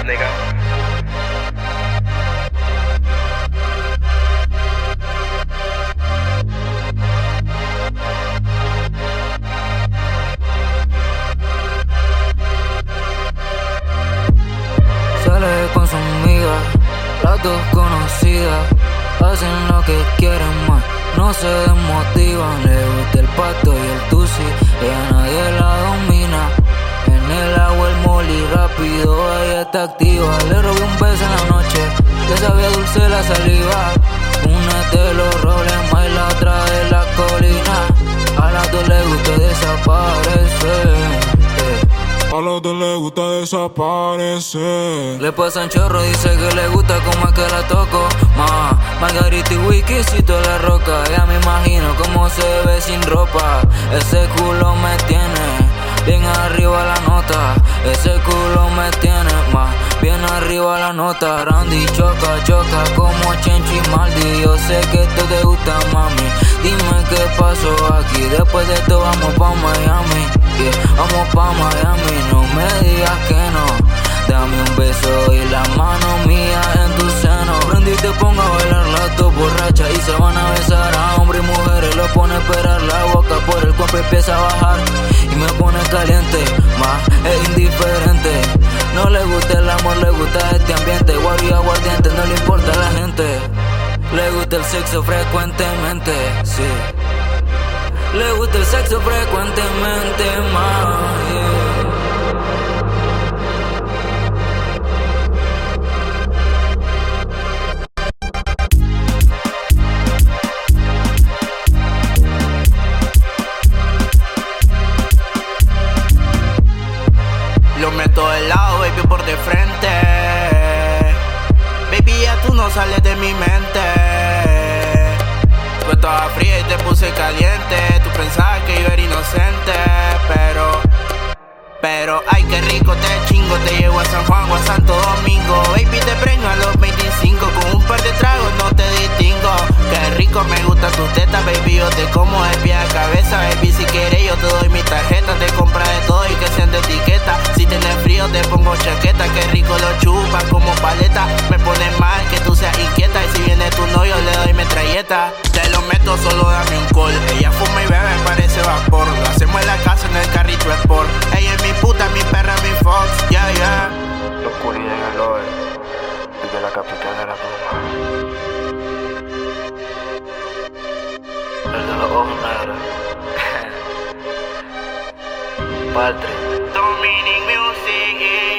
nigga. Sale con su amiga, las dos conocidas, hacen lo que quieren más, no se desmotivan. Le gusta el pato y el tusi, ella nadie la domina. En el agua el molly rápido, ella está activa. Le robé un beso en la noche, le sabía dulce la saliva. Una es de los problemas y la otra de la colina. A las dos le gusta desaparecer. A los dos le gusta desaparecer. Le pasan chorro, dice que le gusta como es que la toco. Margarita y whiskycito la roca. Ya me imagino cómo se ve sin ropa. Ese culo me tiene bien arriba la nota. Ese culo me tiene bien arriba la nota. Randy choca, choca como Chenchi y Maldi. Yo sé que esto te gusta, mami. Dime qué pasó aquí. Después de esto vamos pa' Miami. Vamos pa' Miami, no me digas que no. Dame un beso y la mano mía en tu seno. Prende y te pongo a bailar las dos borrachas y se van a besar a hombres y mujeres. Lo pone a esperar, la boca por el cuerpo empieza a bajar y me pone caliente, es indiferente. No le gusta el amor, le gusta este ambiente. Guaro y aguardiente, no le importa a la gente. Le gusta el sexo frecuentemente, sí. Le gusta el sexo frecuentemente, Lo meto de lado, baby, por de frente. Baby, ya tú no sales de mi mente. Tú estabas fría y te puse caliente. Tú pensabas que yo era inocente, pero ay, qué rico te chingo. Te llevo a San Juan o a Santo Domingo. Baby, te preño a los 25. Con un par de tragos no te distingo. Qué rico, me gustan tus tetas, baby. Yo te como de pie a cabeza, baby. Si quieres yo te doy mi tarjeta. Te compra de todo y que sean de etiqueta. Si tienes frío te pongo chaqueta. Qué rico lo chupas como paleta. Me pone mal que tú seas inquieta. Y si viene tu novio le doy metralleta. Te lo meto, solo dame un call. Ella fuma y bebe, parece vapor. Lo hacemos en la casa en el carrito sport. Ella es mi puta, mi perra, mi fox, yeah. Locura en el OE, desde la capital de la pluma. El de los ojos negros. Patri. Dominic Music.